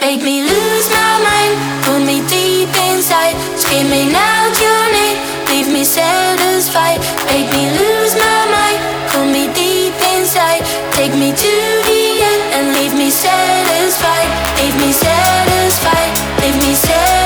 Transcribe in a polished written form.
make me lose my mind, pull me deep inside, screaming out your name, leave me satisfied, make me lose my mind, pull me deep inside, take me to the end and leave me satisfied, leave me satisfied, leave me satisfied.